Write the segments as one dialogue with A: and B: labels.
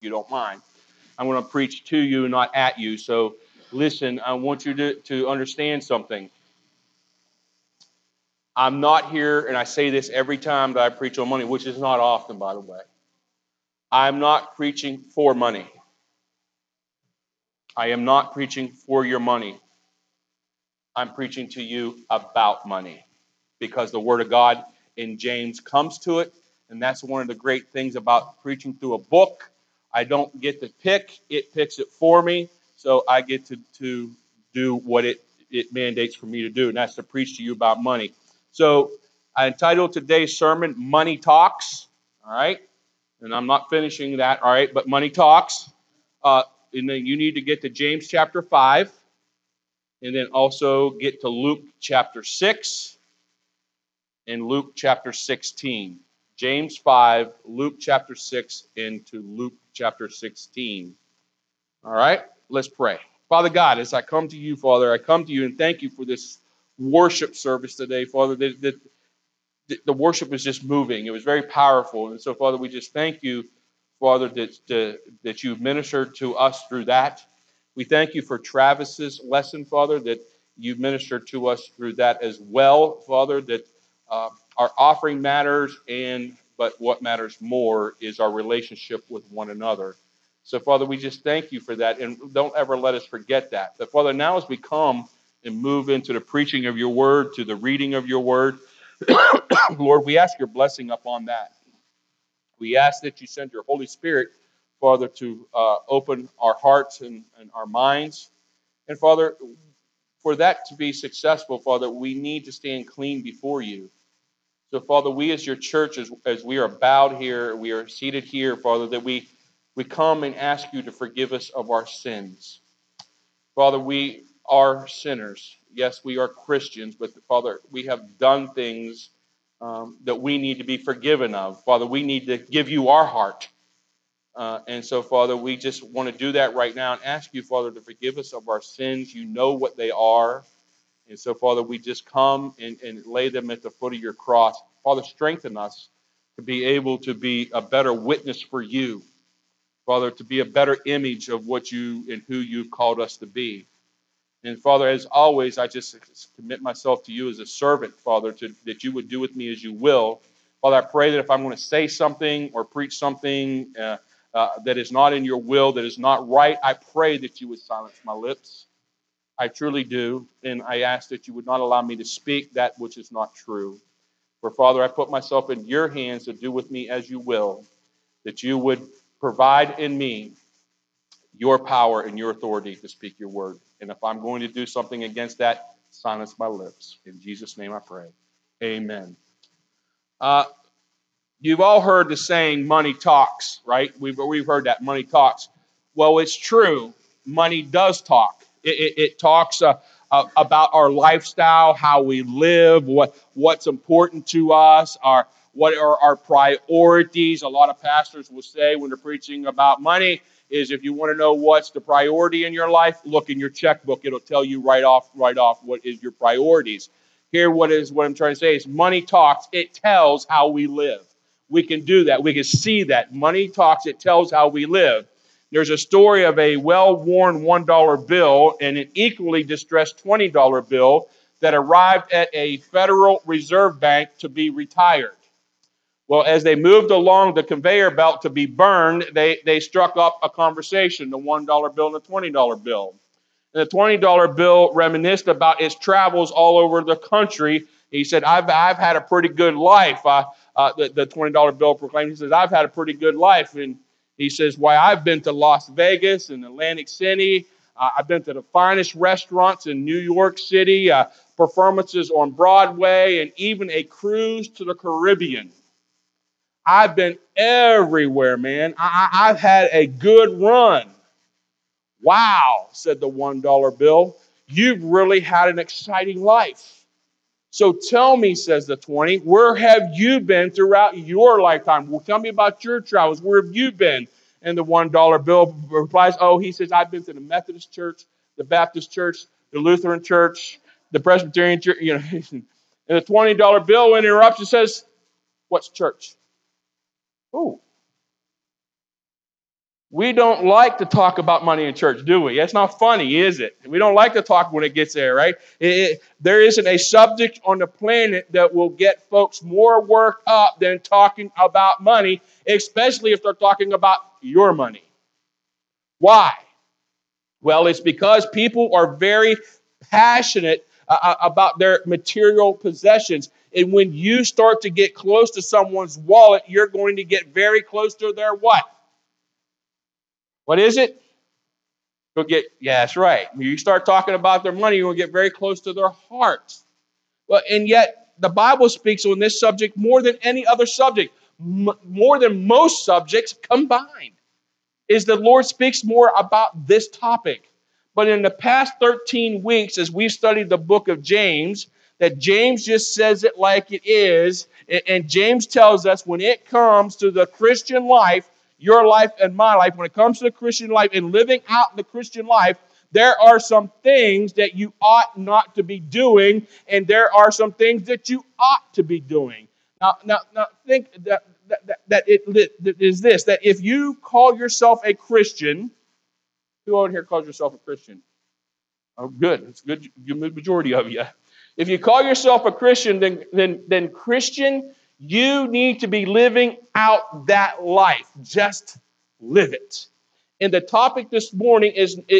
A: you don't mind. I'm going to preach to you, not at you. So listen, I want you to understand something. I'm not here, and I say this every time that I preach on money, which is not often, by the way. I'm not preaching for money. I am not preaching for your money. I'm preaching to you about money because the Word of God in James comes to it, and that's one of the great things about preaching through a book. I don't get to pick, it picks it for me, so I get to do what it mandates for me to do, and that's to preach to you about money. So I entitled today's sermon, Money Talks, all right? And I'm not finishing that, all right, but Money Talks. And then you need to get to James chapter 5, and then also get to Luke chapter 6 and Luke chapter 16. James 5, Luke chapter 6, into Luke chapter 16. All right, let's pray. Father God, as I come to you, Father, I come to you and thank you for this worship service today, Father. The worship is just moving. It was very powerful. And so, Father, we just thank you, Father, that you've ministered to us through that. We thank you for Travis's lesson, Father, that you've ministered to us through that as well, Father, that our offering matters, but what matters more is our relationship with one another. So, Father, we just thank you for that, and don't ever let us forget that. But, Father, now as we come and move into the preaching of your word, to the reading of your word, Lord, we ask your blessing upon that. We ask that you send your Holy Spirit, Father, to open our hearts and our minds. And, Father, for that to be successful, Father, we need to stand clean before you. So, Father, we as your church, as we are bowed here, we are seated here, Father, that we come and ask you to forgive us of our sins. Father, we are sinners. Yes, we are Christians, but, Father, we have done things that we need to be forgiven of. Father, we need to give you our heart. And so, Father, we just want to do that right now and ask you, Father, to forgive us of our sins. You know what they are. And so, Father, we just come and lay them at the foot of your cross. Father, strengthen us to be able to be a better witness for you. Father, to be a better image of what you and who you've called us to be. And Father, as always, I just commit myself to you as a servant, Father, that you would do with me as you will. Father, I pray that if I'm going to say something or preach something that is not in your will, that is not right, I pray that you would silence my lips. I truly do. And I ask that you would not allow me to speak that which is not true. For Father, I put myself in your hands to do with me as you will, that you would provide in me your power and your authority to speak your word. And if I'm going to do something against that, silence my lips. In Jesus' name I pray. Amen. You've all heard the saying, money talks, right? We've heard that, money talks. Well, it's true. Money does talk. It talks about our lifestyle, how we live, what's important to us, what are our priorities. A lot of pastors will say when they're preaching about money is if you want to know what's the priority in your life, look in your checkbook. It'll tell you right off what is your priorities. Here, what I'm trying to say is money talks. It tells how we live. We can do that. We can see that. Money talks. It tells how we live. There's a story of a well-worn $1 bill and an equally distressed $20 bill that arrived at a Federal Reserve Bank to be retired. Well, as they moved along the conveyor belt to be burned, they struck up a conversation, the $1 bill and the $20 bill. And the $20 bill reminisced about his travels all over the country. He said, I've had a pretty good life. The $20 bill proclaimed, he says, I've had a pretty good life. And he says, why, I've been to Las Vegas and Atlantic City. I've been to the finest restaurants in New York City, performances on Broadway, and even a cruise to the Caribbean. I've been everywhere, man. I've had a good run. Wow, said the $1 bill. You've really had an exciting life. So tell me, says the 20, where have you been throughout your lifetime? Well, tell me about your travels. Where have you been? And the $1 bill replies, he says, I've been to the Methodist Church, the Baptist Church, the Lutheran Church, the Presbyterian Church. And the $20 bill interrupts and says, what's church? Oh. We don't like to talk about money in church, do we? It's not funny, is it? We don't like to talk when it gets there, right? There isn't a subject on the planet that will get folks more worked up than talking about money, especially if they're talking about your money. Why? Well, it's because people are very passionate about their material possessions. And when you start to get close to someone's wallet, you're going to get very close to their what? What is it? Yeah, that's right. When you start talking about their money, you're going to get very close to their hearts. And yet, the Bible speaks on this subject more than any other subject, more than most subjects combined. Is the Lord speaks more about this topic. But in the past 13 weeks, as we've studied the book of James, that James just says it like it is. And James tells us when it comes to the Christian life, your life and my life, when it comes to the Christian life and living out the Christian life, there are some things that you ought not to be doing, and there are some things that you ought to be doing. Now think that it is this, that if you call yourself a Christian, who out here calls yourself a Christian? Oh, good. It's good. The majority of you. If you call yourself a Christian, then Christian, you need to be living out that life. Just live it. And the topic this morning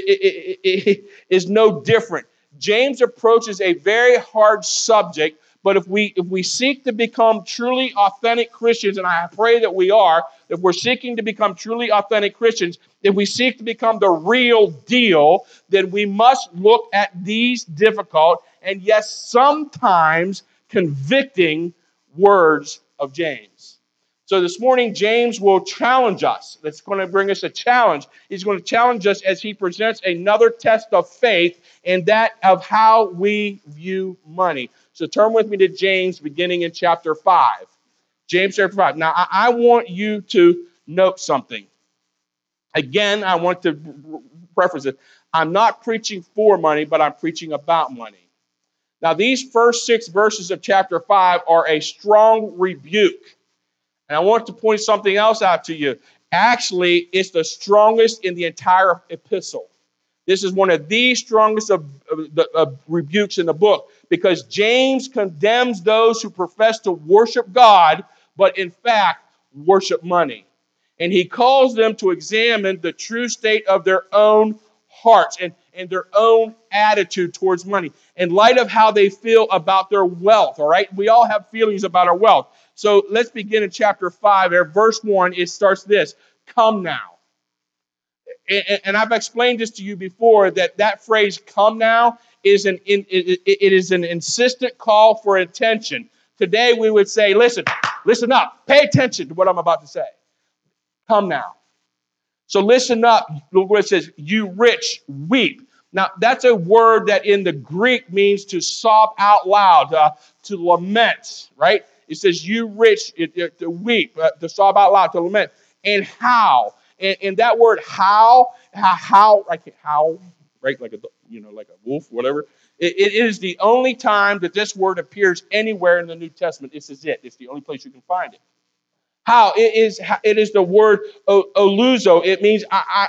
A: is no different. James approaches a very hard subject, but if we seek to become truly authentic Christians, and I pray that we are, if we're seeking to become truly authentic Christians, if we seek to become the real deal, then we must look at these difficult and yes, sometimes convicting words of James. So this morning, James will challenge us. That's going to bring us a challenge. He's going to challenge us as he presents another test of faith, and that of how we view money. So turn with me to James, beginning in chapter 5. James chapter 5. Now, I want you to note something. Again, I want to preface it. I'm not preaching for money, but I'm preaching about money. Now, these first 6 verses of chapter 5 are a strong rebuke. And I want to point something else out to you. Actually, it's the strongest in the entire epistle. This is one of the strongest of rebukes in the book, because James condemns those who profess to worship God, but in fact worship money. And he calls them to examine the true state of their own hearts and their own attitude towards money in light of how they feel about their wealth, all right? We all have feelings about our wealth. So let's begin in chapter 5. There, verse 1, it starts this: come now. And I've explained this to you before, that phrase "come now" is an insistent call for attention. Today we would say, listen up, pay attention to what I'm about to say. Come now. So listen up. Where it says, "You rich, weep." Now that's a word that in the Greek means to sob out loud, to lament, right? It says, "You rich," to weep, to sob out loud, to lament, and howl. And that word howl, like howl, right? Like like a wolf, whatever. It is the only time that this word appears anywhere in the New Testament. This is it. It's the only place you can find it. How? It is the word oluzo. It means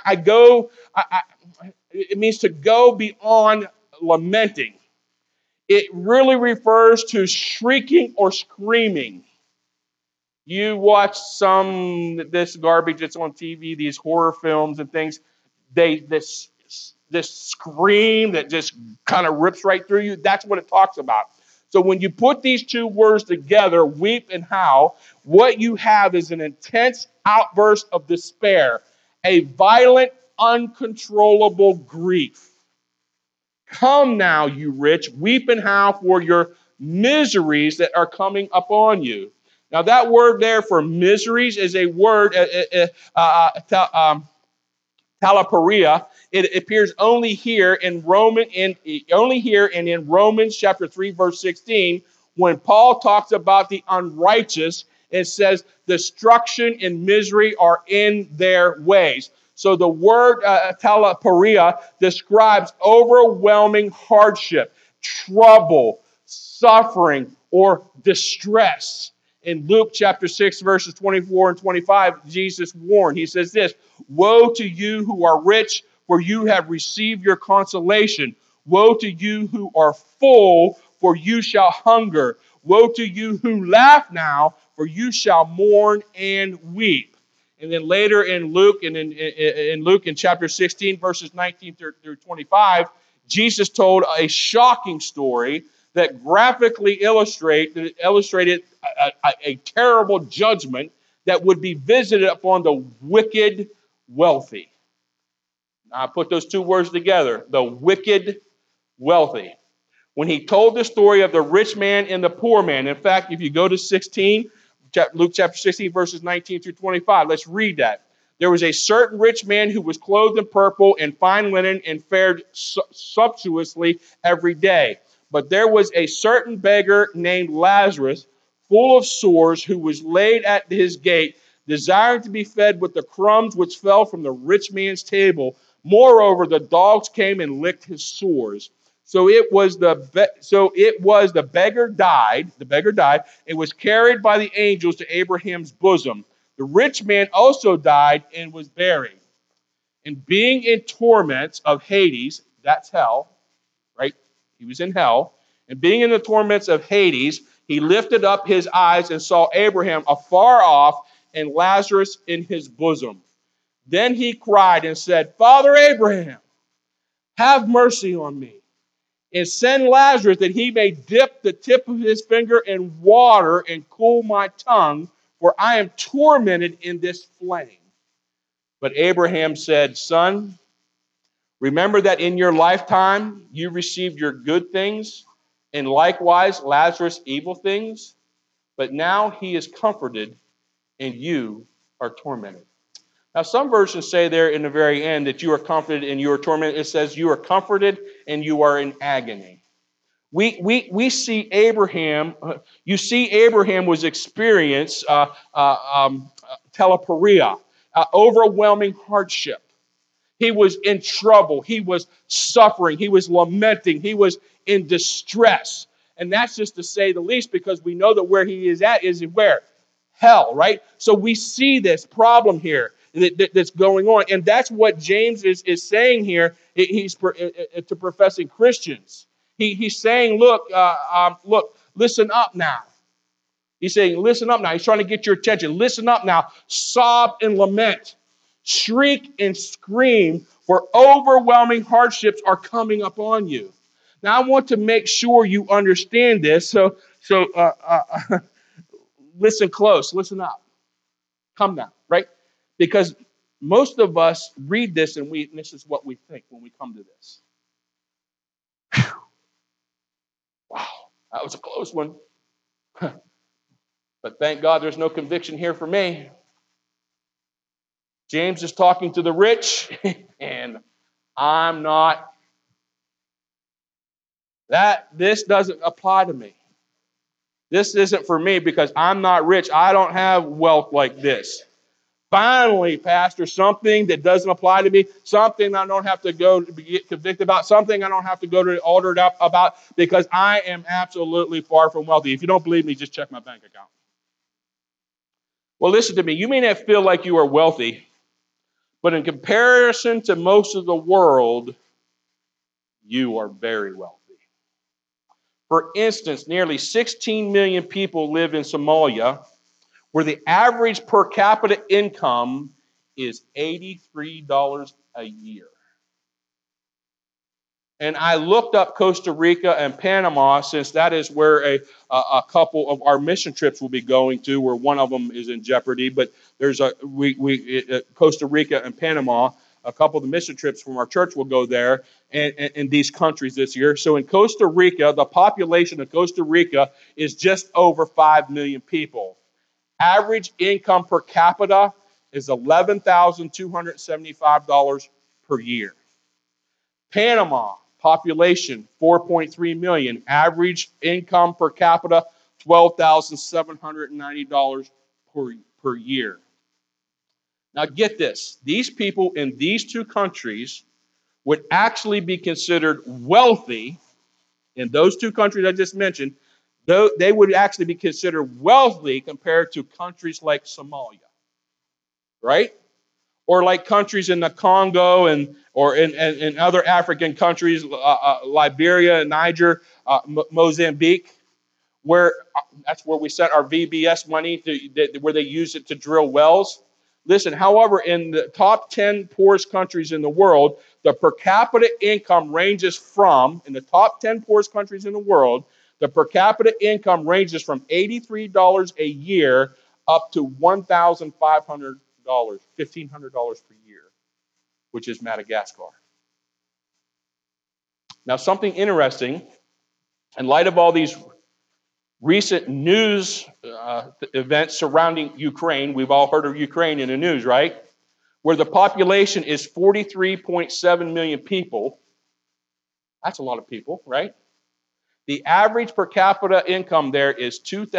A: it means to go beyond lamenting. It really refers to shrieking or screaming. You watch this garbage that's on TV, these horror films and things. This scream that just kind of rips right through you. That's what it talks about. So when you put these two words together, weep and howl, what you have is an intense outburst of despair, a violent, uncontrollable grief. Come now, you rich, weep and howl for your miseries that are coming upon you. Now that word there for miseries is a word, talaparia. It appears only here in Romans chapter 3, verse 16, when Paul talks about the unrighteous. It says destruction and misery are in their ways. So the word talaparia describes overwhelming hardship, trouble, suffering, or distress. In Luke chapter 6, verses 24 and 25, Jesus warned. He says this, "Woe to you who are rich, for you have received your consolation. Woe to you who are full, for you shall hunger. Woe to you who laugh now, for you shall mourn and weep." And then later in Luke, in chapter 16, verses 19 through 25, Jesus told a shocking story that graphically illustrated a terrible judgment that would be visited upon the wicked wealthy. Now, I put those two words together, the wicked wealthy. When he told the story of the rich man and the poor man, in fact, if you go to Luke chapter 16, verses 19 through 25, let's read that. There was a certain rich man who was clothed in purple and fine linen and fared sumptuously every day. But there was a certain beggar named Lazarus, full of sores, who was laid at his gate, desiring to be fed with the crumbs which fell from the rich man's table. Moreover, the dogs came and licked his sores. So it was the beggar died. The beggar died and was carried by the angels to Abraham's bosom. The rich man also died and was buried. And being in torments of Hades, that's hell, right? He was in hell. And being in the torments of Hades, he lifted up his eyes and saw Abraham afar off and Lazarus in his bosom. Then he cried and said, "Father Abraham, have mercy on me, and send Lazarus that he may dip the tip of his finger in water and cool my tongue, for I am tormented in this flame." But Abraham said, "Son, remember that in your lifetime you received your good things, and likewise Lazarus evil things. But now he is comforted, and you are tormented." Now, some versions say there in the very end that you are comforted and you are tormented. It says you are comforted and you are in agony. We see Abraham. You see, Abraham was experiencing teleparia, overwhelming hardship. He was in trouble. He was suffering. He was lamenting. He was in distress. And that's just to say the least, because we know that where he is at is where? Hell, right? So we see this problem here that's going on. And that's what James is saying here. He's to professing Christians. He's saying, look, listen up now. He's saying, listen up now. He's trying to get your attention. Listen up now. Sob and lament. Shriek and scream, for overwhelming hardships are coming upon you. Now, I want to make sure you understand this. So listen close. Listen up. Come now, right? Because most of us read this and this is what we think when we come to this. Whew. Wow, that was a close one. But thank God there's no conviction here for me. James is talking to the rich, and I'm not. This doesn't apply to me. This isn't for me because I'm not rich. I don't have wealth like this. Finally, Pastor, something that doesn't apply to me, something I don't have to go to get convicted about, something I don't have to go to the altar about, because I am absolutely far from wealthy. If you don't believe me, just check my bank account. Well, listen to me. You may not feel like you are wealthy, but in comparison to most of the world, you are very wealthy. For instance, nearly 16 million people live in Somalia, where the average per capita income is $83 a year. And I looked up Costa Rica and Panama, since that is where a couple of our mission trips will be going to, where one of them is in jeopardy. But there's Costa Rica and Panama. A couple of the mission trips from our church will go there and in these countries this year. So in Costa Rica, the population of Costa Rica is just over 5 million people. Average income per capita is $11,275 per year. Panama, population 4.3 million. Average income per capita $12,790 per year. Now get this. These people in these two countries would actually be considered wealthy in those two countries I just mentioned. Though they would actually be considered wealthy compared to countries like Somalia, right? Or like countries in the Congo and or in other African countries, Liberia, Niger, Mozambique, where that's where we sent our VBS money where they use it to drill wells. Listen, however, in the top 10 poorest countries in the world, the per capita income ranges from, in the top 10 poorest countries in the world, the per capita income ranges from $83 a year up to $1,500, $1,500 per year, which is Madagascar. Now, something interesting, in light of all these recent news events surrounding Ukraine. We've all heard of Ukraine in the news, right? Where the population is 43.7 million people. That's a lot of people, right? The average per capita income there is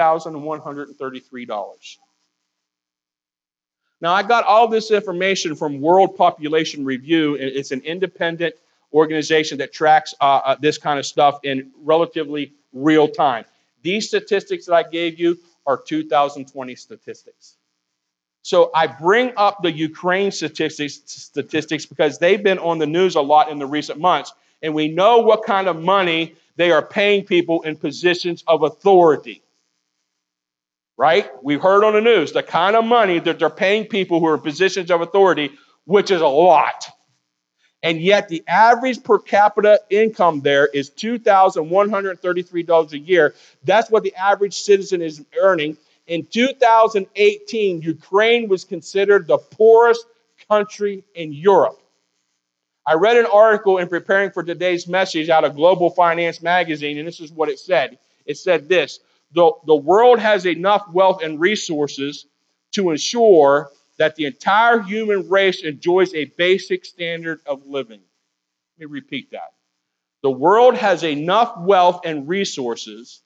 A: $2,133. Now, I got all this information from World Population Review. It's an independent organization that tracks this kind of stuff in relatively real time. These statistics that I gave you are 2020 statistics. So I bring up the Ukraine statistics because they've been on the news a lot in the recent months, and we know what kind of money they are paying people in positions of authority. Right? We've heard on the news the kind of money that they're paying people who are in positions of authority, which is a lot. And yet the average per capita income there is $2,133 a year. That's what the average citizen is earning. In 2018, Ukraine was considered the poorest country in Europe. I read an article in preparing for today's message out of Global Finance magazine, and this is what it said. It said this: the world has enough wealth and resources to ensure that the entire human race enjoys a basic standard of living. Let me repeat that. The world has enough wealth and resources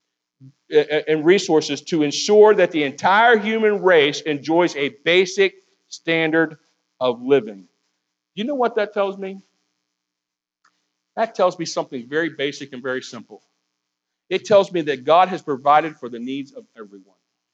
A: to ensure that the entire human race enjoys a basic standard of living. You know what that tells me? That tells me something very basic and very simple. It tells me that God has provided for the needs of everyone.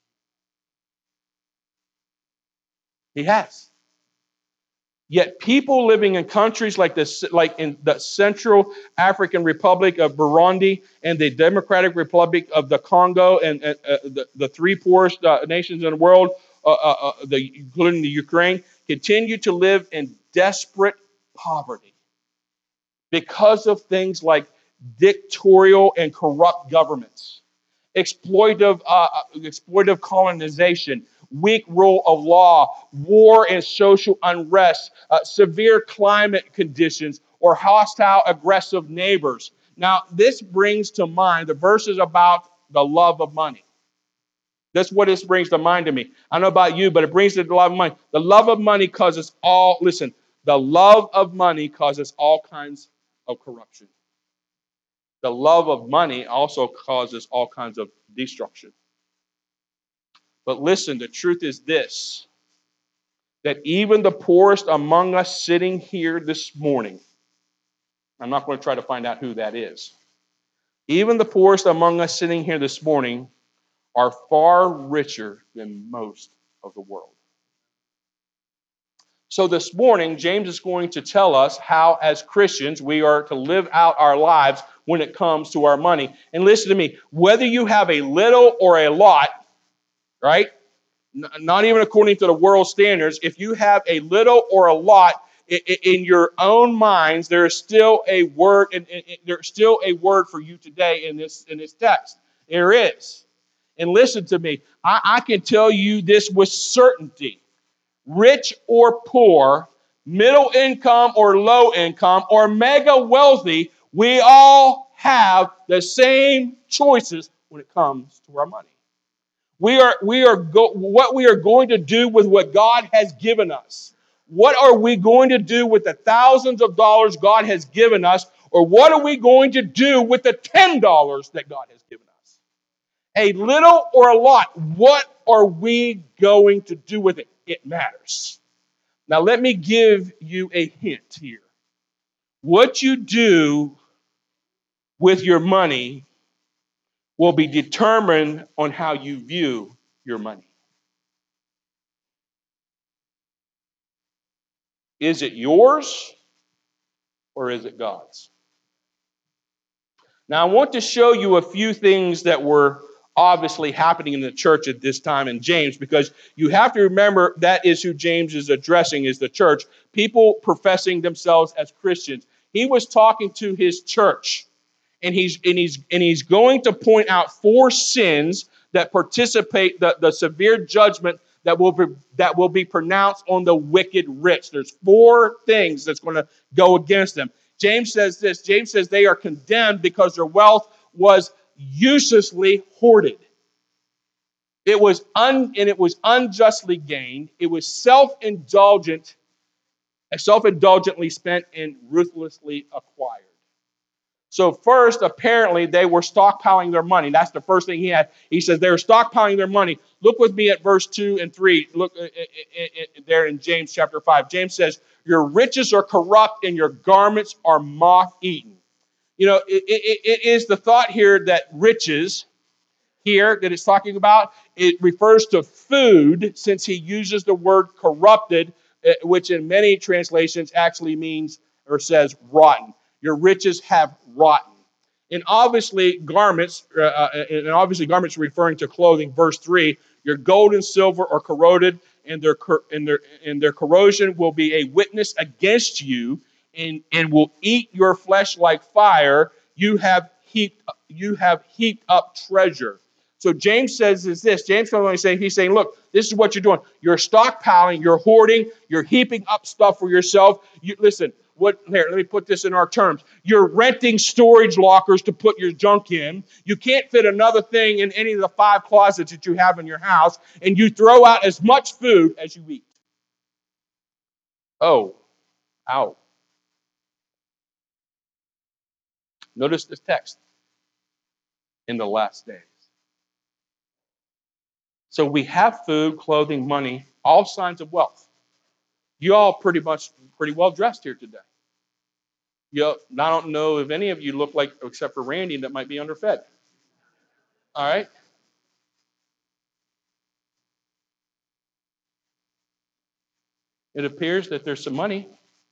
A: He has. Yet people living in countries like this, like in the Central African Republic of Burundi and the Democratic Republic of the Congo and the three poorest nations in the world, including the Ukraine, continue to live in desperate poverty because of things like dictatorial and corrupt governments, exploitive colonization, weak rule of law, war and social unrest, severe climate conditions, or hostile, aggressive neighbors. Now, this brings to mind the verses about the love of money. That's what this brings to mind to me. I don't know about you, but it brings to the love of money. The love of money causes the love of money causes all kinds of corruption. The love of money also causes all kinds of destruction. But listen, the truth is this, that even the poorest among us sitting here this morning, I'm not going to try to find out who that is. Even the poorest among us sitting here this morning are far richer than most of the world. So this morning, James is going to tell us how, as Christians, we are to live out our lives when it comes to our money. And listen to me, whether you have a little or a lot, right? Not even according to the world standards, if you have a little or a lot in your own minds, there is still a word, and there's still a word for you today in this text. There is. And listen to me, I can tell you this with certainty. Rich or poor, middle income or low income, or mega wealthy, we all have the same choices when it comes to our money. What we are going to do with what God has given us. What are we going to do with the thousands of dollars God has given us? Or what are we going to do with the $10 that God has given us? A little or a lot, what are we going to do with it? It matters. Now let me give you a hint here. What you do with your money will be determined on how you view your money. Is it yours or is it God's? Now, I want to show you a few things that were obviously happening in the church at this time in James, because you have to remember that is who James is addressing, is the church, people professing themselves as Christians. He was talking to his church, and he's going to point out 4 sins that participate the severe judgment that will be pronounced on the wicked rich. There's 4 things that's going to go against them. James says this. James says they are condemned because their wealth was uselessly hoarded. It was unjustly gained. It was self-indulgently spent and ruthlessly acquired. So first, apparently, they were stockpiling their money. That's the first thing he had. He says they were stockpiling their money. Look with me at verse 2 and 3. Look there in James chapter 5. James says, your riches are corrupt and your garments are moth-eaten. You know, it is the thought here that riches here that it's talking about, it refers to food, since he uses the word corrupted, which in many translations actually means or says rotten. Your riches have rotten. And obviously garments referring to clothing. Verse 3, your gold and silver are corroded, and their corrosion will be a witness against you, and will eat your flesh like fire. You have heaped up treasure. So James says is this. James he's saying, look, this is what you're doing. You're stockpiling, you're hoarding, you're heaping up stuff for yourself. Listen, let me put this in our terms. You're renting storage lockers to put your junk in. You can't fit another thing in any of the 5 closets that you have in your house, and you throw out as much food as you eat. Oh, ow. Notice this text. In the last days. So we have food, clothing, money, all signs of wealth. You all pretty well dressed here today. I don't know if any of you look like, except for Randy, that might be underfed. All right? It appears that there's some money.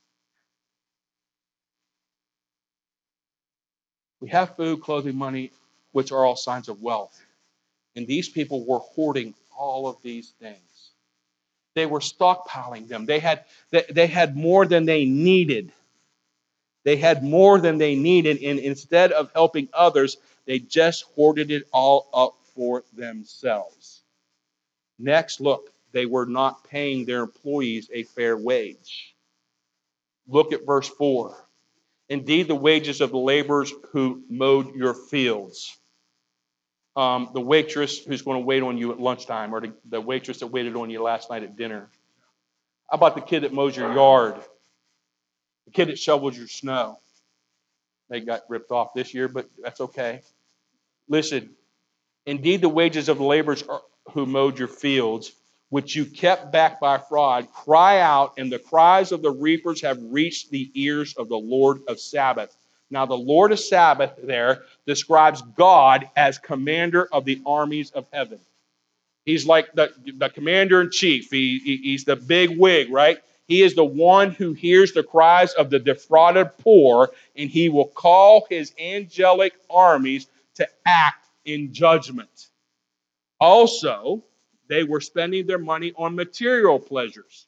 A: We have food, clothing, money, which are all signs of wealth. And these people were hoarding all of these things. They were stockpiling them. They had more than they needed. They had more than they needed, and instead of helping others, they just hoarded it all up for themselves. Next, look, they were not paying their employees a fair wage. Look at verse 4. Indeed, the wages of the laborers who mowed your fields. The waitress who's going to wait on you at lunchtime, or the waitress that waited on you last night at dinner. How about the kid that mows your yard? The kid that shovels your snow. They got ripped off this year, but that's okay. Listen, indeed the wages of the laborers who mowed your fields, which you kept back by fraud, cry out, and the cries of the reapers have reached the ears of the Lord of Sabaoth. Now, the Lord of Sabaoth there describes God as commander of the armies of heaven. He's like the commander-in-chief. He's the big wig, right? He is the one who hears the cries of the defrauded poor, and he will call his angelic armies to act in judgment. Also, they were spending their money on material pleasures.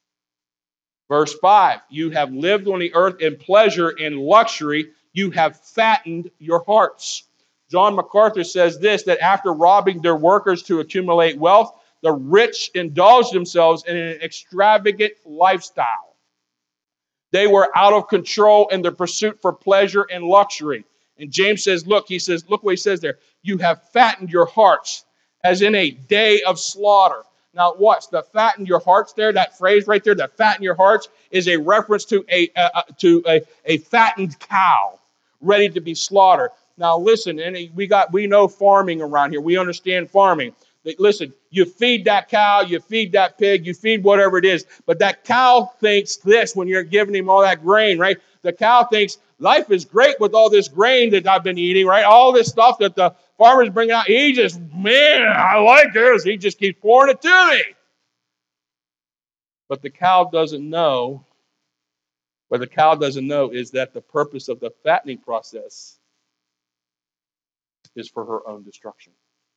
A: Verse 5, you have lived on the earth in pleasure and luxury. You have fattened your hearts. John MacArthur says this, that after robbing their workers to accumulate wealth, the rich indulged themselves in an extravagant lifestyle. They were out of control in their pursuit for pleasure and luxury. And James says, look what he says there. You have fattened your hearts as in a day of slaughter. Now watch, the fatten your hearts there, that phrase right there, that fatten your hearts, is a reference to a fattened cow ready to be slaughtered. Now listen, and we know farming around here. We understand farming. Listen, you feed that cow, you feed that pig, you feed whatever it is. But that cow thinks this when you're giving him all that grain, right? The cow thinks life is great with all this grain that I've been eating, right? All this stuff that the farmer's bringing out. He just, man, I like this. He just keeps pouring it to me. But the cow doesn't know, what the cow doesn't know is that the purpose of the fattening process is for her own destruction.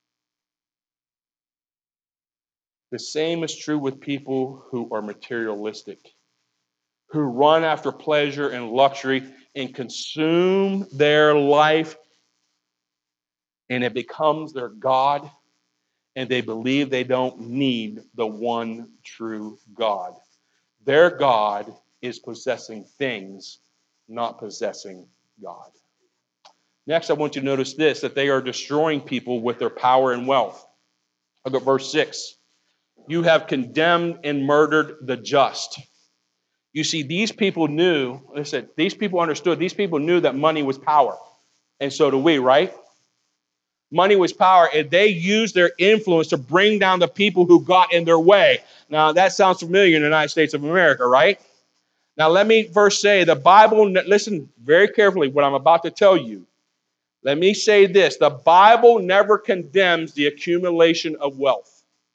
A: The same is true with people who are materialistic, who run after pleasure and luxury and consume their life, and it becomes their God, and they believe they don't need the one true God. Their God is possessing things, not possessing God. Next, I want you to notice this, that they are destroying people with their power and wealth. Look at verse 6. You have condemned and murdered the just. You see, these people knew, listen, these people understood, these people knew that money was power. And so do we, right? Money was power, and they used their influence to bring down the people who got in their way. Now, that sounds familiar in the United States of America, right? Now, let me first say, the Bible, listen very carefully what I'm about to tell you. Let me say this. The Bible never condemns the accumulation of wealth.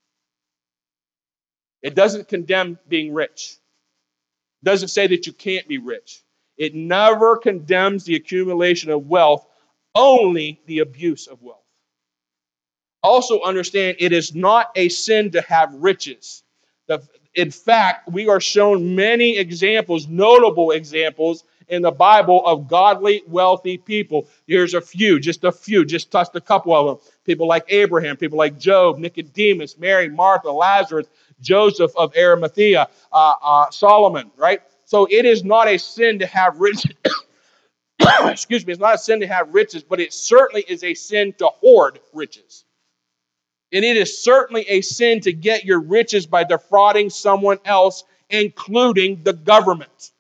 A: It doesn't condemn being rich. It doesn't say that you can't be rich. It never condemns the accumulation of wealth, only the abuse of wealth. Also understand, it is not a sin to have riches. In fact, we are shown many examples, notable examples in the Bible of godly, wealthy people. Here's a few, just touched a couple of them. People like Abraham, people like Job, Nicodemus, Mary, Martha, Lazarus, Joseph of Arimathea, Solomon, right? So it is not a sin to have riches. Excuse me, it's not a sin to have riches, but it certainly is a sin to hoard riches. And it is certainly a sin to get your riches by defrauding someone else, including the government.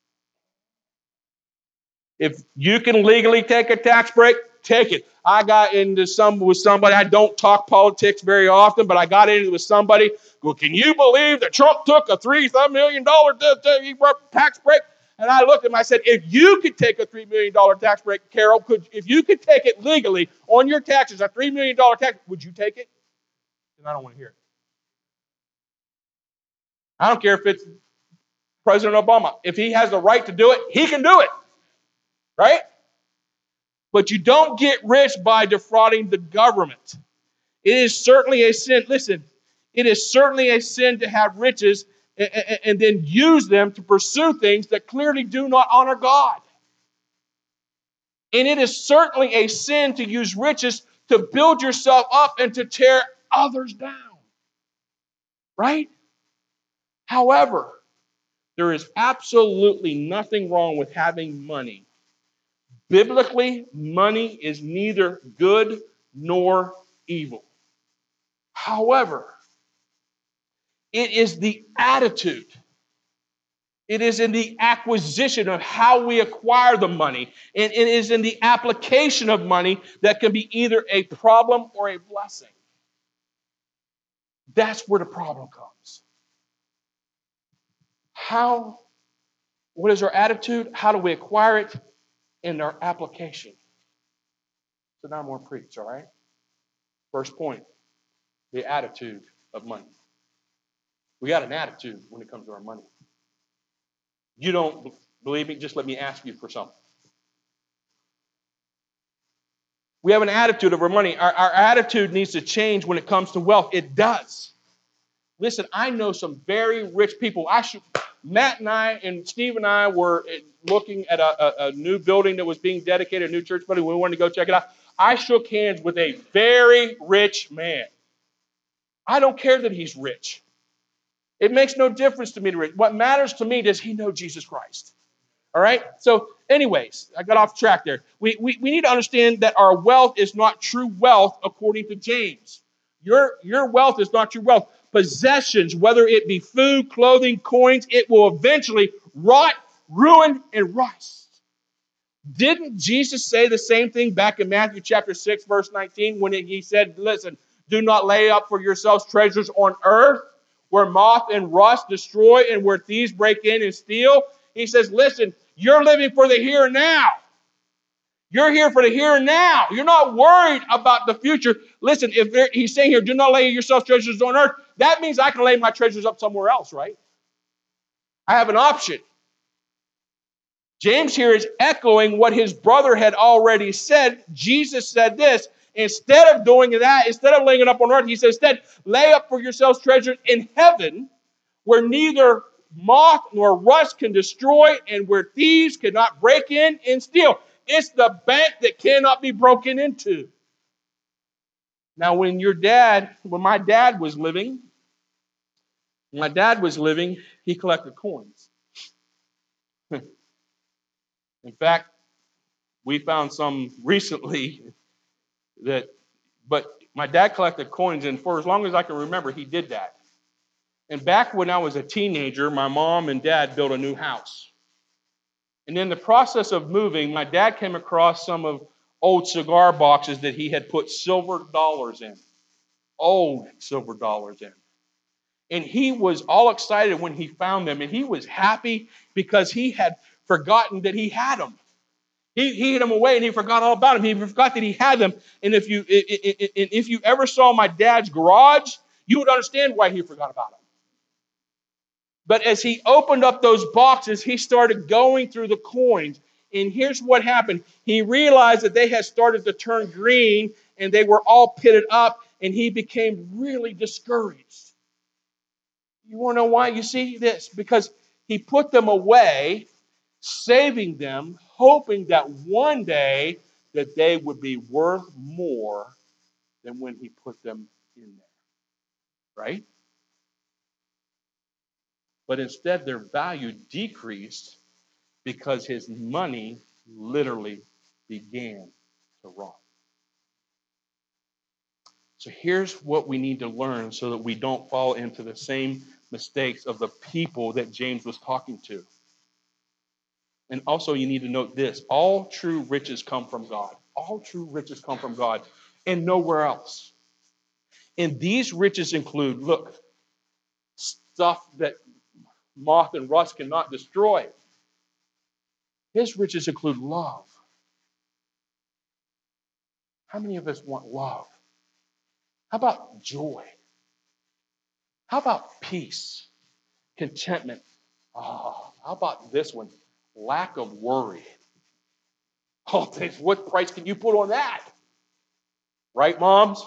A: If you can legally take a tax break, take it. I got into with somebody. I don't talk politics very often, but I got into it with somebody. Well, can you believe that Trump took a $3 million tax break? And I looked at him. I said, if you could take a $3 million tax break, Carol, if you could take it legally on your taxes, a $3 million tax, would you take it? And I don't want to hear it. I don't care if it's President Obama. If he has the right to do it, he can do it. Right? But you don't get rich by defrauding the government. It is certainly a sin. Listen, it is certainly a sin to have riches and then use them to pursue things that clearly do not honor God. And it is certainly a sin to use riches to build yourself up and to tear others down. Right? However, there is absolutely nothing wrong with having money. Biblically, money is neither good nor evil. However, it is the attitude. It is in the acquisition of how we acquire the money. And it is in the application of money that can be either a problem or a blessing. That's where the problem comes. What is our attitude? How do we acquire it? In our application. So now I'm going to preach, all right? First point, the attitude of money. We got an attitude when it comes to our money. You don't believe me? Just let me ask you for something. We have an attitude of our money. Our attitude needs to change when it comes to wealth. It does. Listen, I know some very rich people. Matt and I and Steve and I were looking at a new building that was being dedicated, a new church building. We wanted to go check it out. I shook hands with a very rich man. I don't care that he's rich. It makes no difference to me to rich. What matters to me, does he know Jesus Christ? All right? So anyways, I got off track there. We need to understand that our wealth is not true wealth according to James. Your wealth is not true wealth. Possessions, whether it be food, clothing, coins, it will eventually rot, ruin, and rust. Didn't Jesus say the same thing back in Matthew chapter 6, verse 19, when he said, listen, do not lay up for yourselves treasures on earth, where moth and rust destroy and where thieves break in and steal? He says, listen, You're living for the here and now. You're here for the here and now. You're not worried about the future. Listen, he's saying here, do not lay yourself treasures on earth. That means I can lay my treasures up somewhere else, right? I have an option. James here is echoing what his brother had already said. Jesus said this. Instead of doing that, instead of laying it up on earth, he says, instead, lay up for yourselves treasures in heaven, where neither moth nor rust can destroy, and where thieves cannot break in and steal. It's the bank that cannot be broken into. Now, when my dad was living, he collected coins. In fact, we found some recently but my dad collected coins, and for as long as I can remember, he did that. And back when I was a teenager, my mom and dad built a new house. And in the process of moving, my dad came across some of old cigar boxes that he had put silver dollars in. Old silver dollars in. And he was all excited when he found them, and he was happy because he had forgotten that he had them. He hid them away, and he forgot all about them. He forgot that he had them. And if you ever saw my dad's garage, you would understand why he forgot about them. But as he opened up those boxes, he started going through the coins. And here's what happened. He realized that they had started to turn green, and they were all pitted up, and he became really discouraged. You want to know why? You see this? Because he put them away, saving them, hoping that one day that they would be worth more than when he put them in there. Right? But instead, their value decreased because his money literally began to rot. So here's what we need to learn so that we don't fall into the same mistakes of the people that James was talking to. And also you need to note this. All true riches come from God. All true riches come from God and nowhere else. And these riches include, look, stuff that moth and rust cannot destroy. His riches include love. How many of us want love? How about joy? How about peace? Contentment? Oh, how about this one? Lack of worry. Oh, what price can you put on that? Right, moms?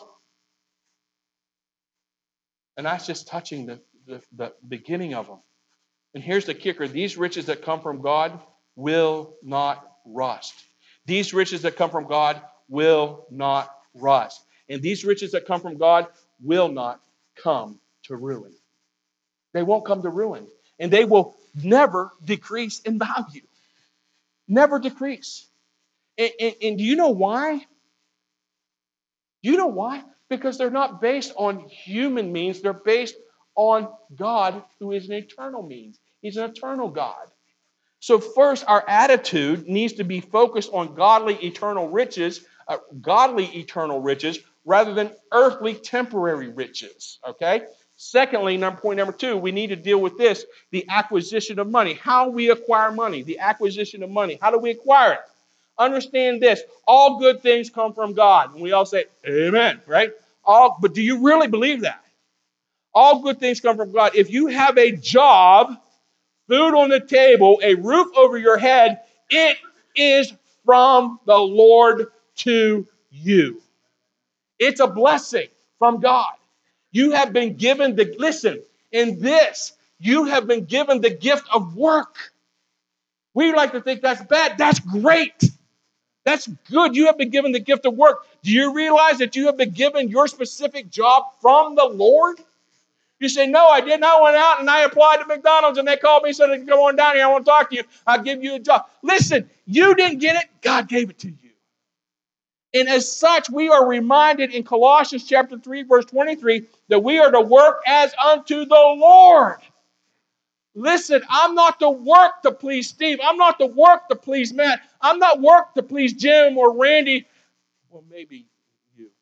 A: And that's just touching the beginning of them. And here's the kicker. These riches that come from God will not rust. These riches that come from God will not rust. And these riches that come from God will not come to ruin. They won't come to ruin. And they will never decrease in value. Never decrease. And do you know why? Do you know why? Because they're not based on human means. They're based on God, who is an eternal means. He's an eternal God. So first, our attitude needs to be focused on godly eternal riches, rather than earthly temporary riches. Okay? Secondly, point number 2, we need to deal with this, the acquisition of money. How we acquire money, the acquisition of money. How do we acquire it? Understand this, all good things come from God. And we all say, amen, right? But do you really believe that? All good things come from God. If you have a job, food on the table, a roof over your head, it is from the Lord to you. It's a blessing from God. You have been given you have been given the gift of work. We like to think that's bad. That's great. That's good. You have been given the gift of work. Do you realize that you have been given your specific job from the Lord? You say, no, I didn't. I went out and I applied to McDonald's and they called me and said, come on down here. I want to talk to you. I'll give you a job. Listen, you didn't get it. God gave it to you. And as such, we are reminded in Colossians chapter 3, verse 23, that we are to work as unto the Lord. Listen, I'm not to work to please Steve. I'm not to work to please Matt. I'm not work to please Jim or Randy. Well, maybe you.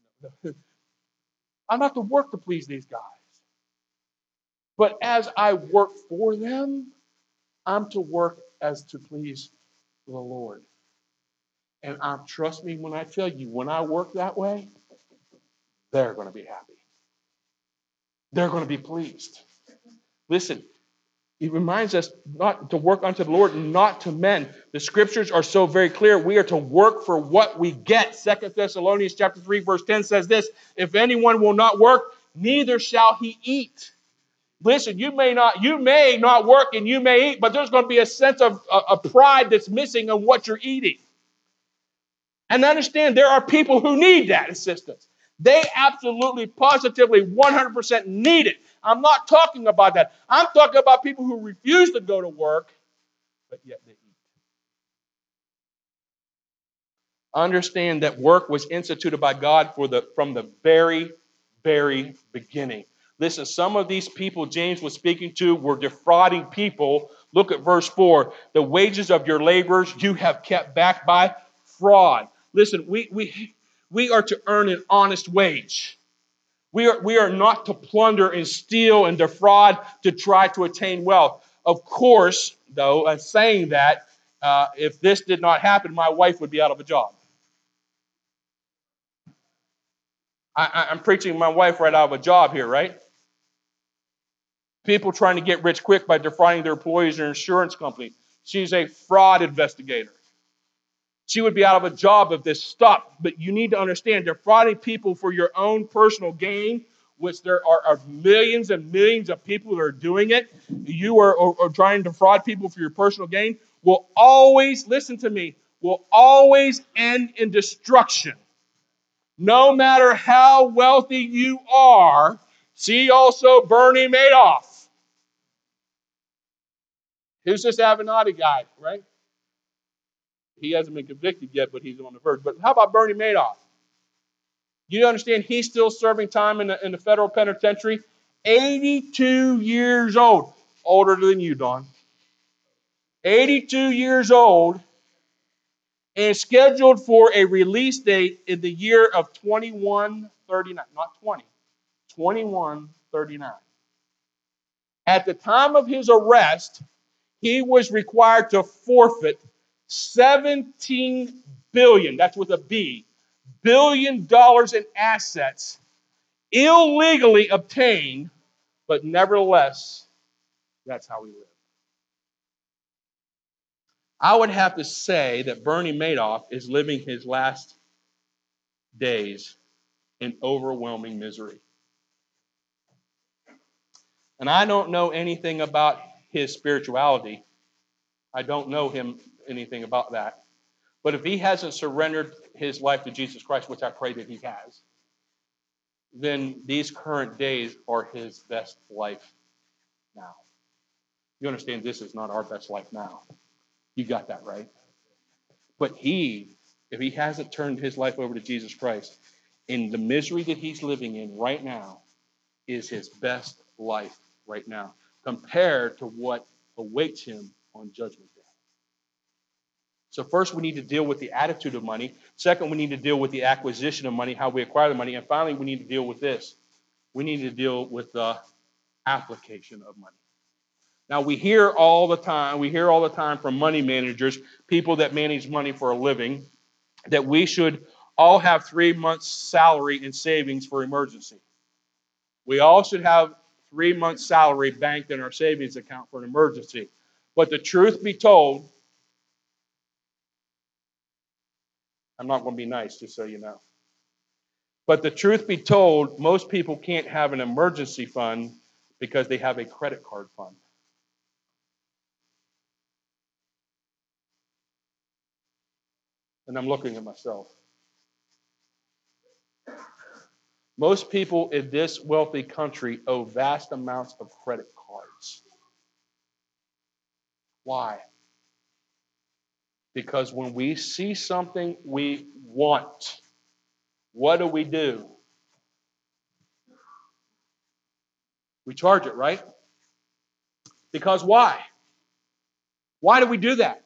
A: I'm not to work to please these guys. But as I work for them, I'm to work as to please the Lord. And trust me when I tell you, when I work that way, they're going to be happy. They're going to be pleased. Listen, he reminds us not to work unto the Lord and not to men. The scriptures are so very clear. We are to work for what we get. 2 Thessalonians chapter 3, verse 10 says this, if anyone will not work, neither shall he eat. Listen, you may not work and you may eat, but there's going to be a sense of pride that's missing in what you're eating. And understand there are people who need that assistance. They absolutely, positively, 100% need it. I'm not talking about that. I'm talking about people who refuse to go to work, but yet they eat. Understand that work was instituted by God from the very, very beginning. Listen, some of these people James was speaking to were defrauding people. Look at verse 4. The wages of your laborers you have kept back by fraud. Listen, we are to earn an honest wage. We are not to plunder and steal and defraud to try to attain wealth. Of course, though, saying that, if this did not happen, my wife would be out of a job. I'm preaching my wife right out of a job here, right? People trying to get rich quick by defrauding their employees or insurance company. She's a fraud investigator. She would be out of a job if this stopped. But you need to understand, defrauding people for your own personal gain, which there are millions and millions of people that are doing it. You are trying to defraud people for your personal gain, will always, listen to me, will always end in destruction. No matter how wealthy you are, see also Bernie Madoff. Who's this Avenatti guy, right? He hasn't been convicted yet, but he's on the verge. But how about Bernie Madoff? You understand he's still serving time in the federal penitentiary? 82 years old. Older than you, Don. 82 years old and scheduled for a release date in the year of 2139. Not 20. 2139. At the time of his arrest, he was required to forfeit $17 billion, that's with a B, $billion in assets illegally obtained, but nevertheless, that's how he lived. I would have to say that Bernie Madoff is living his last days in overwhelming misery. And I don't know anything about his spirituality. I don't know him anything about that. But if he hasn't surrendered his life to Jesus Christ, which I pray that he has, then these current days are his best life now. You understand this is not our best life now. You got that right. But if he hasn't turned his life over to Jesus Christ, in the misery that he's living in right now, is his best life right now, compared to what awaits him on Judgment Day. So first, we need to deal with the attitude of money. Second, we need to deal with the acquisition of money, how we acquire the money. And finally, we need to deal with this. We need to deal with the application of money. Now, we hear all the time from money managers, people that manage money for a living, that we should all have 3 months' salary in savings for emergency. We all should have 3 months' salary banked in our savings account for an emergency. But the truth be told, I'm not going to be nice, just so you know. But the truth be told, most people can't have an emergency fund because they have a credit card fund. And I'm looking at myself. Most people in this wealthy country owe vast amounts of credit cards. Why? Because when we see something we want, what do? We charge it, right? Because why? Why do we do that?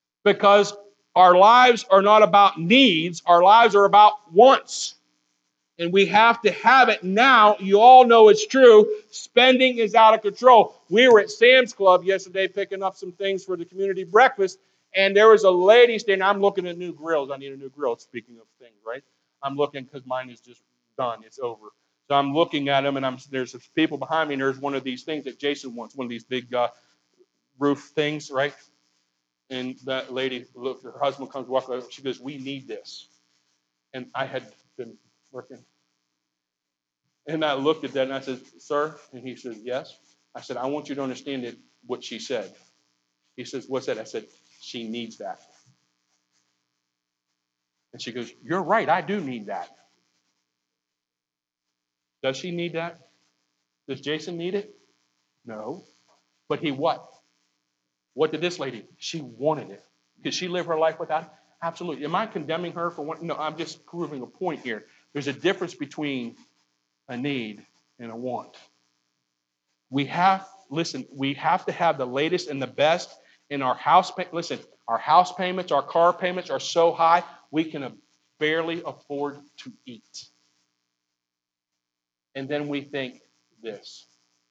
A: Because our lives are not about needs. Our lives are about wants. And we have to have it now. You all know it's true. Spending is out of control. We were at Sam's Club yesterday picking up some things for the community breakfast, and there was a lady standing. I'm looking at new grills. I need a new grill. Speaking of things, right? I'm looking because mine is just done. It's over. So I'm looking at them, and there's some people behind me, and there's one of these things that Jason wants, one of these big roof things, right? And that lady, look, her husband comes walking over. She goes, "We need this." And I had been working. And I looked at that and I said, "Sir?" And he said, "Yes." I said, "I want you to understand what she said." He says, "What's that?" I said, "She needs that." And she goes, "You're right. I do need that." Does she need that? Does Jason need it? No. But he what? What did this lady? She wanted it. Could she live her life without it? Absolutely. Am I condemning her for one? No, I'm just proving a point here. There's a difference between a need and a want. We have to have the latest and the best in our house. Listen, our house payments, our car payments are so high, we can barely afford to eat. And then we think this,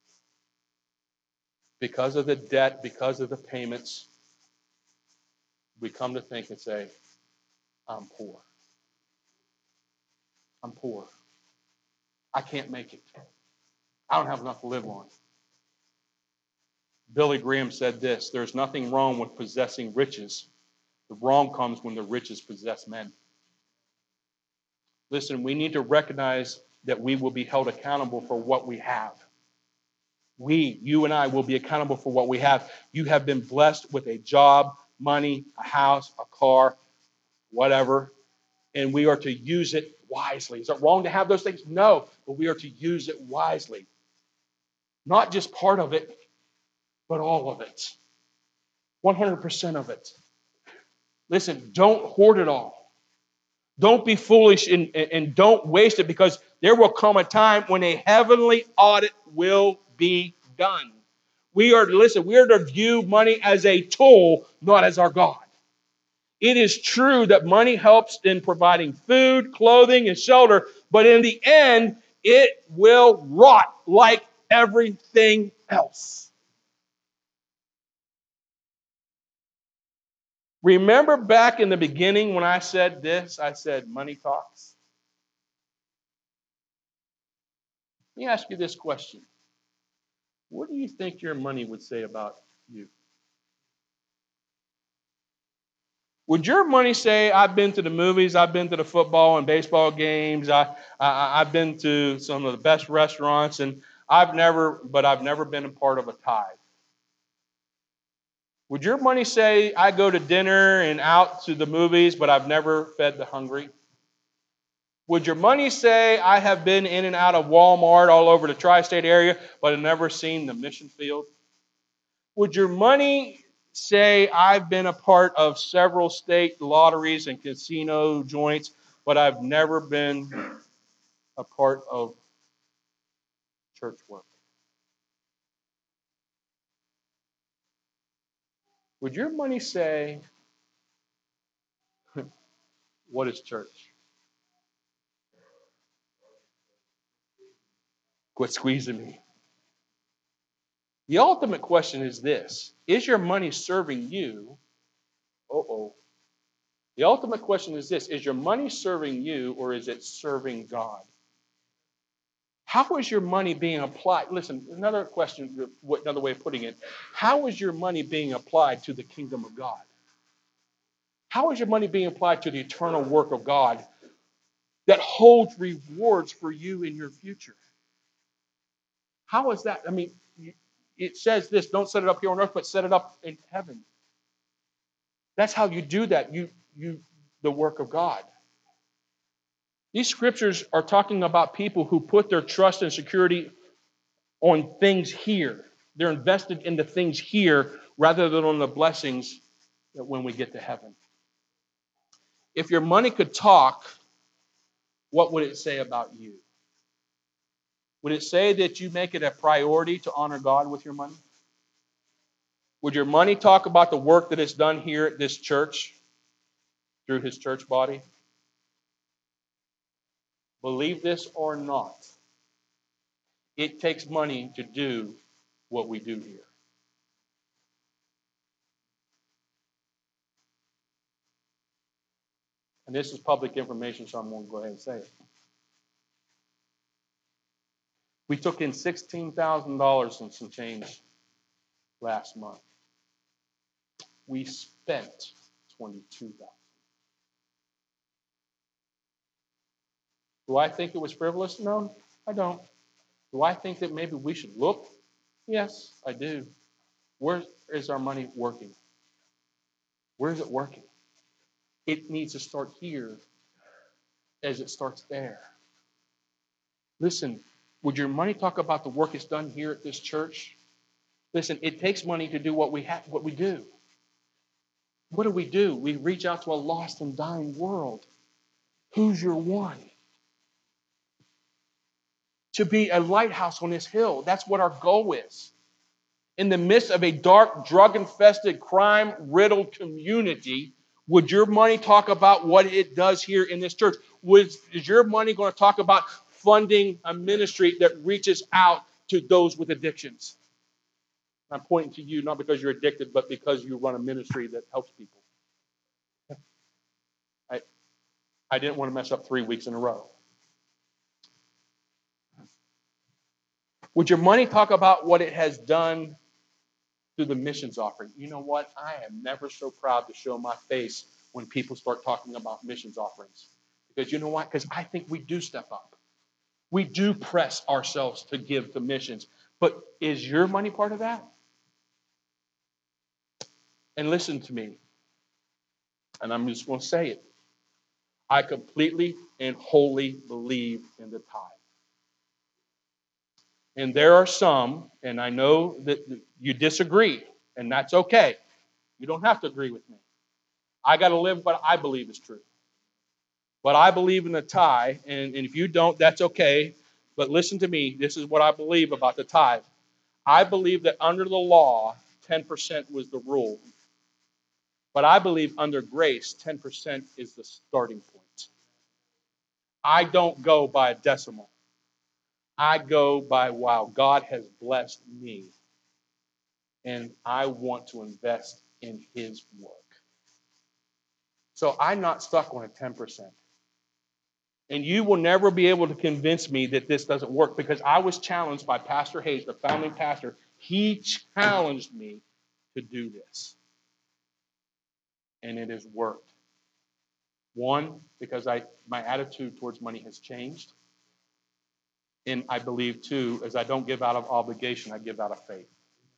A: because of the debt, because of the payments, we come to think and say, "I'm poor. I'm poor. I can't make it. I don't have enough to live on." Billy Graham said this: "There's nothing wrong with possessing riches. The wrong comes when the riches possess men." Listen, we need to recognize that we will be held accountable for what we have. You and I will be accountable for what we have. You have been blessed with a job, money, a house, a car, whatever, and we are to use it wisely. Is it wrong to have those things? No, but we are to use it wisely. Not just part of it, but all of it. 100% of it. Listen, don't hoard it all. Don't be foolish and don't waste it, because there will come a time when a heavenly audit will be done. We are to view money as a tool, not as our God. It is true that money helps in providing food, clothing, and shelter, but in the end, it will rot like everything else. Remember back in the beginning when I said this? I said, money talks. Let me ask you this question. What do you think your money would say about you? Would your money say, "I've been to the movies, I've been to the football and baseball games, I've been to some of the best restaurants, and I've never been a part of a tithe"? Would your money say, "I go to dinner and out to the movies, but I've never fed the hungry"? Would your money say, "I have been in and out of Walmart all over the tri-state area, but I've never seen the mission field"? Would your money say, "I've been a part of several state lotteries and casino joints, but I've never been a part of church work"? Would your money say, "What is church"? Quit squeezing me. The ultimate question is this: is your money serving you? Uh-oh. The ultimate question is this: is your money serving you, or is it serving God? How is your money being applied? Listen, another question, another way of putting it: how is your money being applied to the kingdom of God? How is your money being applied to the eternal work of God that holds rewards for you in your future? How is that? I mean, it says this: don't set it up here on earth, but set it up in heaven. That's how you do that. The work of God. These scriptures are talking about people who put their trust and security on things here. They're invested in the things here rather than on the blessings that when we get to heaven. If your money could talk, what would it say about you? Would it say that you make it a priority to honor God with your money? Would your money talk about the work that is done here at this church through his church body? Believe this or not, it takes money to do what we do here. And this is public information, so I'm going to go ahead and say it. We took in $16,000 and some change last month. We spent $22,000. Do I think it was frivolous? No, I don't. Do I think that maybe we should look? Yes, I do. Where is our money working? Where is it working? It needs to start here as it starts there. Listen, would your money talk about the work that's done here at this church? Listen, it takes money to do what we do. What do? We reach out to a lost and dying world. Who's your one? To be a lighthouse on this hill. That's what our goal is. In the midst of a dark, drug-infested, crime-riddled community, would your money talk about what it does here in this church? Is your money going to talk about funding a ministry that reaches out to those with addictions? I'm pointing to you not because you're addicted, but because you run a ministry that helps people. I didn't want to mess up 3 weeks in a row. Would your money talk about what it has done through the missions offering? You know what? I am never so proud to show my face when people start talking about missions offerings. Because you know what? Because I think we do step up. We do press ourselves to give to missions. But is your money part of that? And listen to me. And I'm just going to say it. I completely and wholly believe in the tithe. And there are some, and I know that you disagree, and that's okay. You don't have to agree with me. I got to live what I believe is true. But I believe in the tithe, and if you don't, that's okay. But listen to me. This is what I believe about the tithe. I believe that under the law, 10% was the rule. But I believe under grace, 10% is the starting point. I don't go by a decimal. I go by, wow, God has blessed me, and I want to invest in His work. So I'm not stuck on a 10%. And you will never be able to convince me that this doesn't work, because I was challenged by Pastor Hayes, the founding pastor. He challenged me to do this. And it has worked. One, because my attitude towards money has changed. And I believe, two, as I don't give out of obligation, I give out of faith.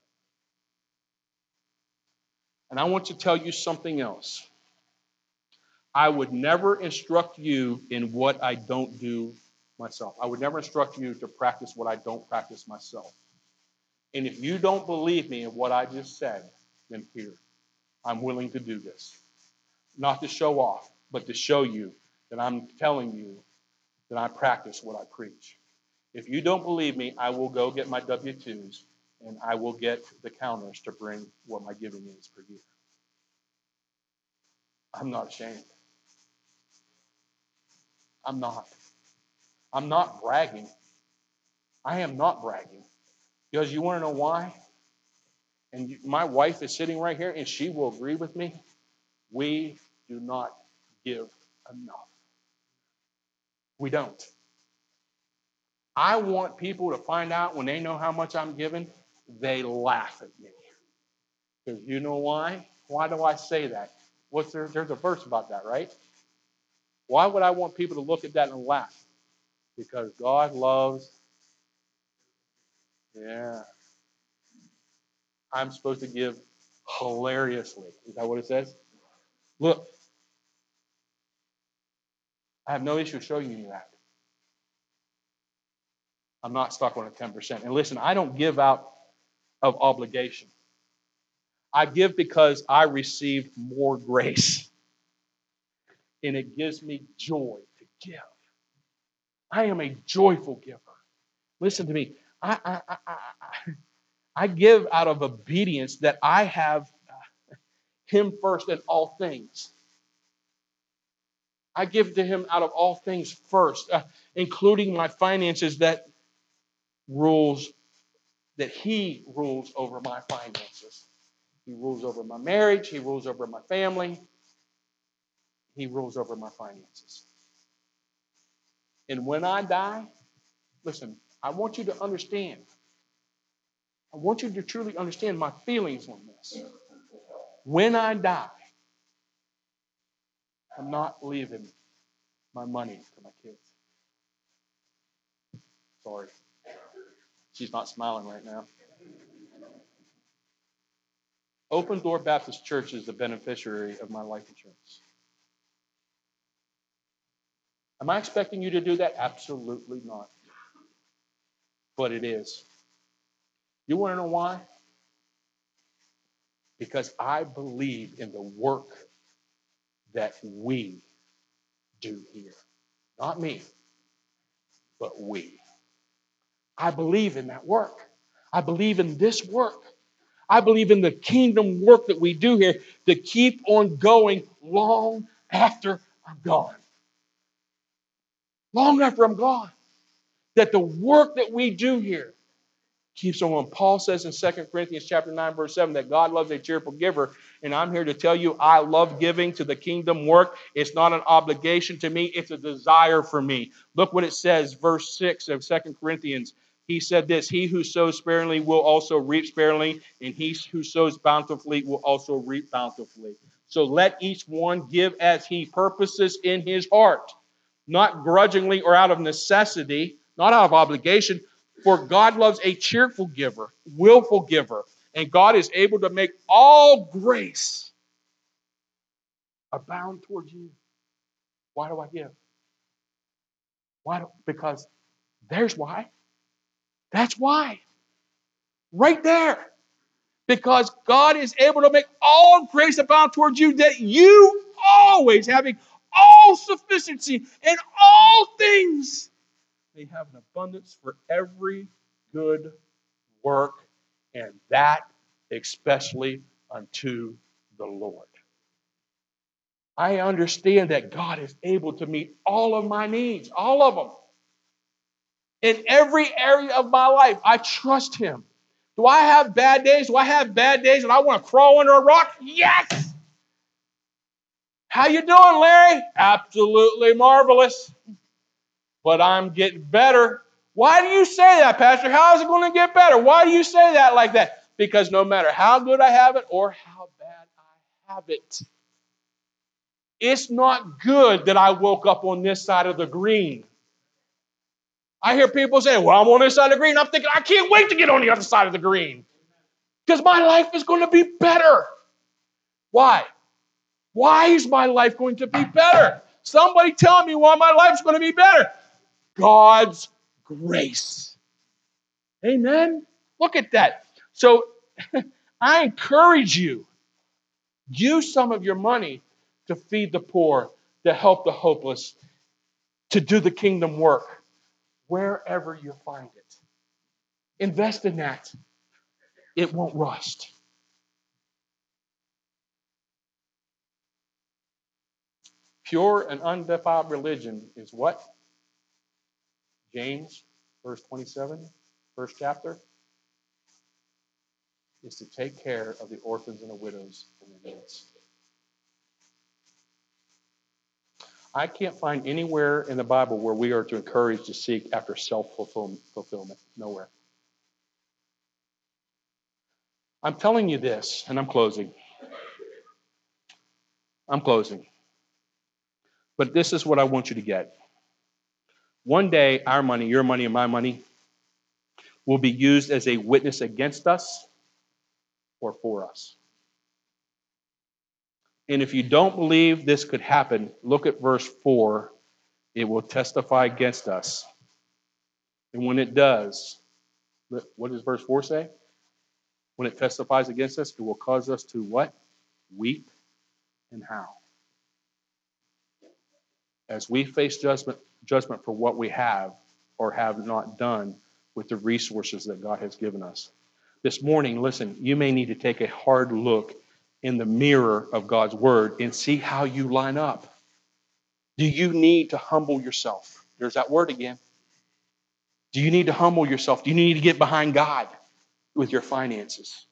A: And I want to tell you something else. I would never instruct you in what I don't do myself. I would never instruct you to practice what I don't practice myself. And if you don't believe me in what I just said, then here, I'm willing to do this. Not to show off, but to show you that I'm telling you that I practice what I preach. If you don't believe me, I will go get my W-2s and I will get the counters to bring what my giving is per year. I'm not ashamed. I'm not. I'm not bragging. I am not bragging. Because you want to know why? And my wife is sitting right here and she will agree with me. We do not give enough. We don't. I want people to find out when they know how much I'm giving, they laugh at me. Because you know why? Why do I say that? There's a verse about that, right? Why would I want people to look at that and laugh? Because God loves. Yeah. I'm supposed to give hilariously. Is that what it says? Look, I have no issue showing you that. I'm not stuck on a 10%. And listen, I don't give out of obligation. I give because I received more grace. And it gives me joy to give. I am a joyful giver. Listen to me. I give out of obedience that I have Him first in all things. I give to him out of all things first, including my finances, that he rules over my finances. He rules over my marriage. He rules over my family. He rules over my finances. And when I die, listen, I want you to understand. I want you to truly understand my feelings on this. When I die, I'm not leaving my money to my kids. Sorry. She's not smiling right now. Open Door Baptist Church is the beneficiary of my life insurance. Am I expecting you to do that? Absolutely not. But it is. You want to know why? Because I believe in the work that we do here. Not me, but we. I believe in that work. I believe in this work. I believe in the kingdom work that we do here to keep on going long after I'm gone. Long after I'm gone. That the work that we do here keeps on going. Paul says in 2 Corinthians chapter 9, verse 7, that God loves a cheerful giver. And I'm here to tell you, I love giving to the kingdom work. It's not an obligation to me. It's a desire for me. Look what it says, verse 6 of 2 Corinthians. He said this, he who sows sparingly will also reap sparingly, and he who sows bountifully will also reap bountifully. So let each one give as he purposes in his heart, not grudgingly or out of necessity, not out of obligation. For God loves a cheerful giver, willful giver. And God is able to make all grace abound towards you. Why do I give? Because there's why. That's why. Right there. Because God is able to make all grace abound towards you, that you always, having all sufficiency in all things, may have an abundance for every good work, and that especially unto the Lord. I understand that God is able to meet all of my needs, all of them. In every area of my life, I trust Him. Do I have bad days? Do I have bad days and I want to crawl under a rock? Yes! How you doing, Larry? Absolutely marvelous. But I'm getting better. Why do you say that, Pastor? How is it going to get better? Why do you say that like that? Because no matter how good I have it or how bad I have it, it's not good that I woke up on this side of the green. I hear people say, well, I'm on this side of the green. I'm thinking, I can't wait to get on the other side of the green. Because my life is going to be better. Why? Why is my life going to be better? Somebody tell me why my life's going to be better. God's grace. Amen? Look at that. So I encourage you, use some of your money to feed the poor, to help the hopeless, to do the kingdom work, wherever you find it. Invest in that. It won't rust. Pure and undefiled religion is what? James, verse 27, first chapter, is to take care of the orphans and the widows in their needs. I can't find anywhere in the Bible where we are to encourage to seek after self-fulfillment. Nowhere. I'm telling you this, and I'm closing. But this is what I want you to get. One day, our money, your money, and my money will be used as a witness against us or for us. And if you don't believe this could happen, look at verse 4. It will testify against us. And when it does, what does verse 4 say? When it testifies against us, it will cause us to what? Weep and howl. As we face judgment for what we have or have not done with the resources that God has given us. This morning, listen, you may need to take a hard look in the mirror of God's Word and see how you line up. Do you need to humble yourself? There's that word again. Do you need to humble yourself? Do you need to get behind God with your finances?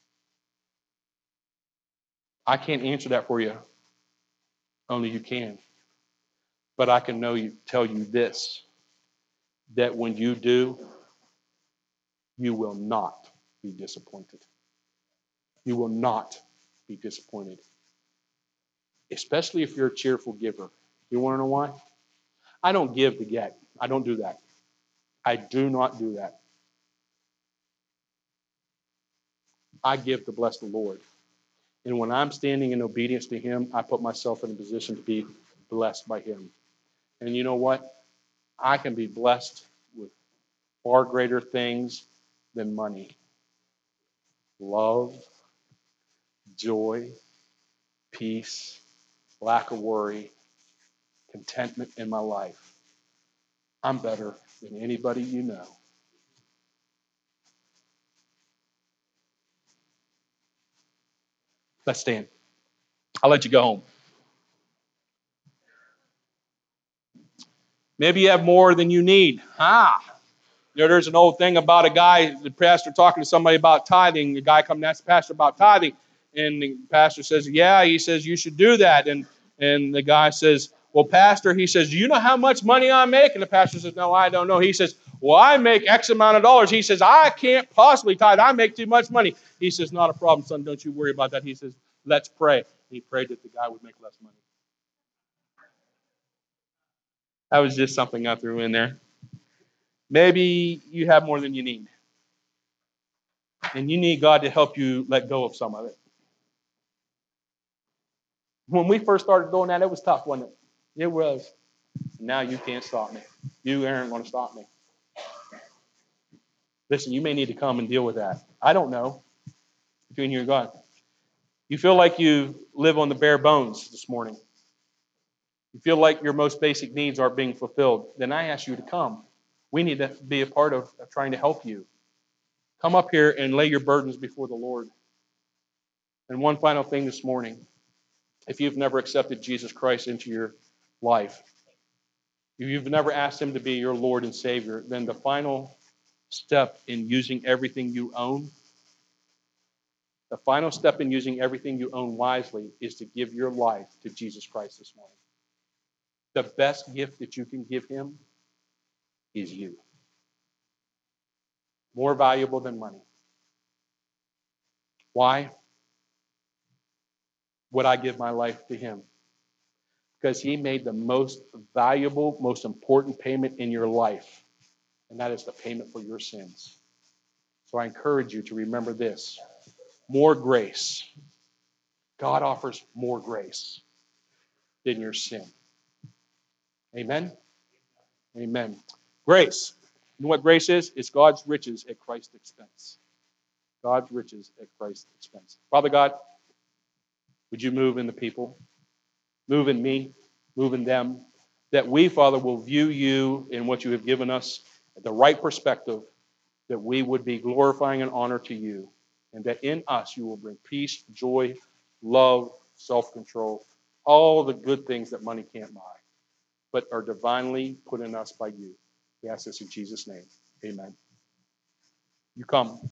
A: I can't answer that for you. Only you can. But I can tell you this, that when you do, you will not be disappointed. You will not be disappointed. Especially if you're a cheerful giver. You want to know why? I don't give to get. I don't do that. I do not do that. I give to bless the Lord. And when I'm standing in obedience to Him, I put myself in a position to be blessed by Him. And you know what? I can be blessed with far greater things than money. Love, joy, peace, lack of worry, contentment in my life. I'm better than anybody you know. Let's stand. I'll let you go home. Maybe you have more than you need. There's an old thing about a guy, the pastor talking to somebody about tithing. The guy comes and asks the pastor about tithing. And the pastor says, yeah, he says, you should do that. And the guy says, well, pastor, he says, do you know how much money I make? And the pastor says, no, I don't know. He says, well, I make X amount of dollars. He says, I can't possibly tithe. I make too much money. He says, not a problem, son. Don't you worry about that. He says, let's pray. He prayed that the guy would make less money. That was just something I threw in there. Maybe you have more than you need. And you need God to help you let go of some of it. When we first started doing that, it was tough, wasn't it? It was. Now you can't stop me. You aren't going to stop me. Listen, you may need to come and deal with that. I don't know. Between you and God. You feel like you live on the bare bones this morning. You feel like your most basic needs aren't being fulfilled. Then I ask you to come. We need to be a part of trying to help you. Come up here and lay your burdens before the Lord. And one final thing this morning. If you've never accepted Jesus Christ into your life, if you've never asked Him to be your Lord and Savior, then the final step in using everything you own, the final step in using everything you own wisely is to give your life to Jesus Christ this morning. The best gift that you can give Him is you. More valuable than money. Why would I give my life to Him? Because He made the most valuable, most important payment in your life, and that is the payment for your sins. So I encourage you to remember this. More grace. God offers more grace than your sin. Amen? Amen. Grace. You know what grace is? It's God's riches at Christ's expense. God's riches at Christ's expense. Father God, would you move in the people? Move in me, move in them, that we, Father, will view you in what you have given us at the right perspective, that we would be glorifying and honor to you, and that in us you will bring peace, joy, love, self-control, all the good things that money can't buy, but are divinely put in us by you. We ask this in Jesus' name. Amen. You come.